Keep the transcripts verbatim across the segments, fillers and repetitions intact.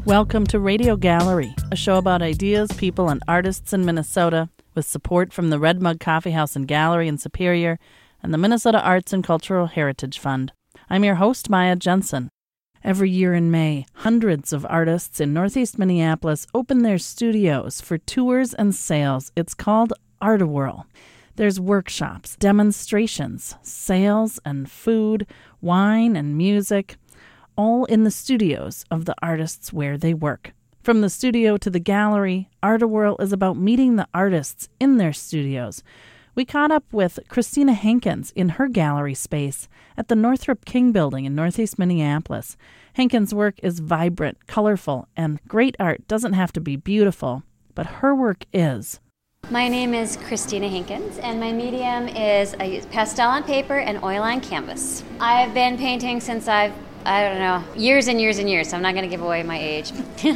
Welcome to Radio Gallery, a show about ideas, people, and artists in Minnesota, with support from the Red Mug Coffee House and Gallery in Superior and the Minnesota Arts and Cultural Heritage Fund. I'm your host, Maya Jensen. Every year in May, hundreds of artists in Northeast Minneapolis open their studios for tours and sales. It's called Art-A-Whirl. There's workshops, demonstrations, sales and food, wine and music, all in the studios of the artists where they work. From the studio to the gallery, Art-A-Whirl is about meeting the artists in their studios. We caught up with Christina Hankins in her gallery space at the Northrop King Building in Northeast Minneapolis. Hankins' work is vibrant, colorful, and great art doesn't have to be beautiful, but her work is. My name is Christina Hankins, and my medium is I use pastel on paper and oil on canvas. I've been painting since I've I don't know, years and years and years, so I'm not going to give away my age. But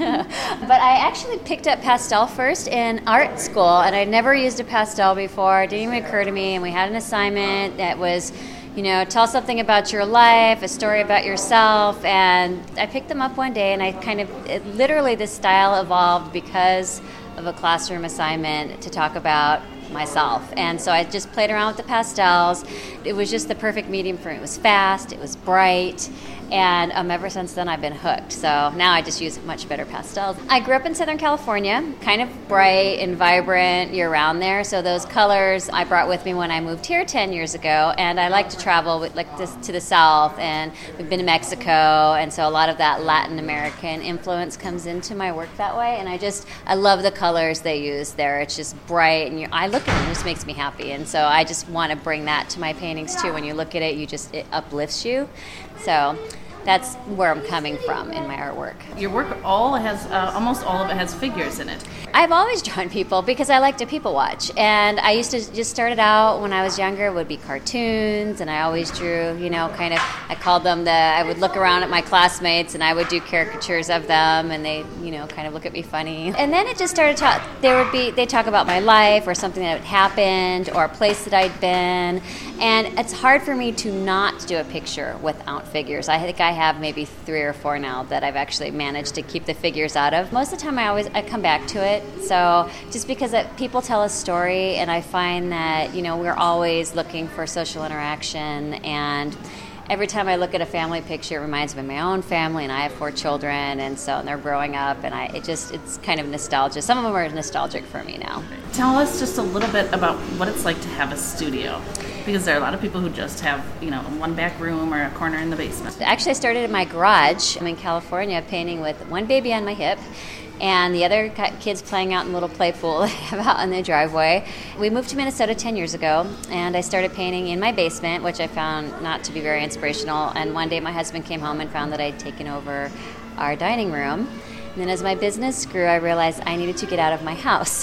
I actually picked up pastel first in art school, and I'd never used a pastel before. It didn't even occur to me, and we had an assignment that was, you know, tell something about your life, a story about yourself, and I picked them up one day, and I kind of, it, literally this style evolved because of a classroom assignment to talk about myself. And so I just played around with the pastels. It was just the perfect medium for me. It was fast, it was bright, and um, ever since then I've been hooked. So now I just use much better pastels. I grew up in Southern California, kind of bright and vibrant year-round there. So those colors I brought with me when I moved here ten years ago. And I like to travel with, like this, to the south, and we've been to Mexico. And so a lot of that Latin American influence comes into my work that way. And I just, I love the colors they use there. It's just bright, and you, I look at it, it just makes me happy. And so I just want to bring that to my paintings too. When you look at it, you just, it uplifts you. So that's where I'm coming from in my artwork. Your work all has, uh, almost all of it has figures in it. I've always drawn people because I like to people watch. And I used to just start it out when I was younger, it would be cartoons, and I always drew, you know, kind of, I called them the, I would look around at my classmates and I would do caricatures of them, and they, you know, kind of look at me funny. And then it just started to, there would be, they talk about my life or something that had happened or a place that I'd been. And it's hard for me to not do a picture without figures. I think I have maybe three or four now that I've actually managed to keep the figures out of. Most of the time I always, I come back to it. So just because it, people tell a story, and I find that, you know, we're always looking for social interaction, and every time I look at a family picture, it reminds me of my own family, and I have four children, and so and they're growing up, and I it just, it's kind of nostalgia. Some of them are nostalgic for me now. Tell us just a little bit about what it's like to have a studio, because there are a lot of people who just have, you know, one back room or a corner in the basement. Actually, I started in my garage. I'm in California painting with one baby on my hip, and the other kids playing out in a little play pool out in the driveway. We moved to Minnesota ten years ago, and I started painting in my basement, which I found not to be very inspirational. And one day my husband came home and found that I'd taken over our dining room. And then as my business grew, I realized I needed to get out of my house.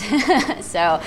So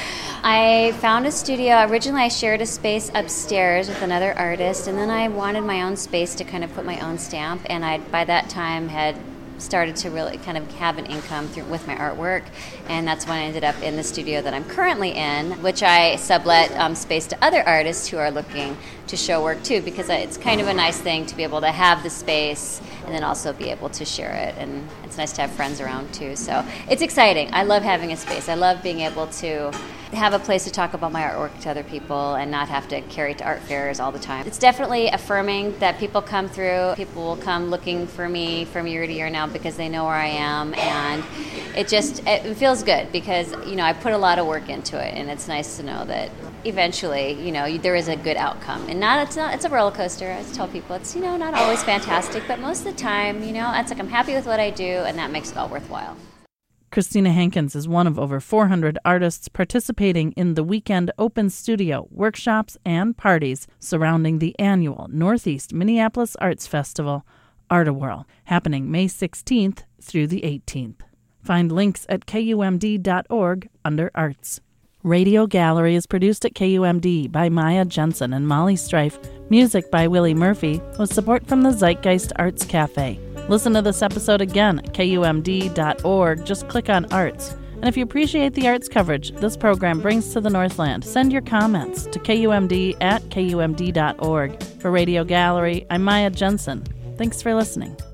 I found a studio. Originally, I shared a space upstairs with another artist, and then I wanted my own space to kind of put my own stamp. And I, by that time, had started to really kind of have an income through, with my artwork, and that's when I ended up in the studio that I'm currently in, which I sublet um, space to other artists who are looking to show work too, because it's kind of a nice thing to be able to have the space and then also be able to share it, and it's nice to have friends around too. So it's exciting. I love having a space. I love being able to have a place to talk about my artwork to other people and not have to carry it to art fairs all the time. It's definitely affirming that people come through. People will come looking for me from year to year now because they know where I am, and it just it feels good because, you know, I put a lot of work into it, and it's nice to know that eventually, you know, there is a good outcome. And not it's not it's a roller coaster. I tell people it's, you know, not always fantastic, but most of the time, you know, it's like I'm happy with what I do, and that makes it all worthwhile. Christina Hankins is one of over four hundred artists participating in the weekend open studio, workshops, and parties surrounding the annual Northeast Minneapolis Arts Festival, Art-A-Whirl, happening May sixteenth through the eighteenth. Find links at K U M D dot org under Arts. Radio Gallery is produced at K U M D by Maya Jensen and Molly Strife, music by Willie Murphy, with support from the Zeitgeist Arts Cafe. Listen to this episode again at K U M D dot org. Just click on Arts. And if you appreciate the arts coverage this program brings to the Northland, send your comments to K U M D at K U M D dot org. For Radio Gallery, I'm Maya Jensen. Thanks for listening.